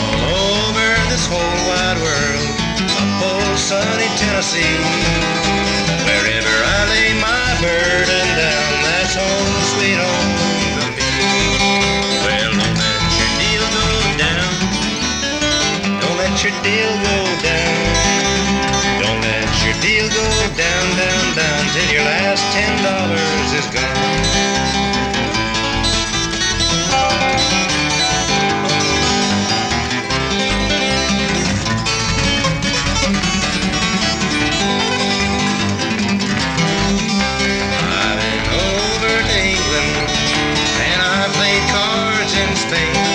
all over this whole wide world, up old sunny Tennessee. Wherever I lay my burden down, that's home, sweet home to me. Well, don't let your deal go down. Don't let your deal go down. Don't let your deal go down, down, down, till your last $10 is gone.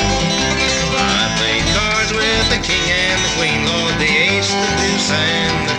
I played cards with the king and the queen, Lord, the ace, the deuce, and the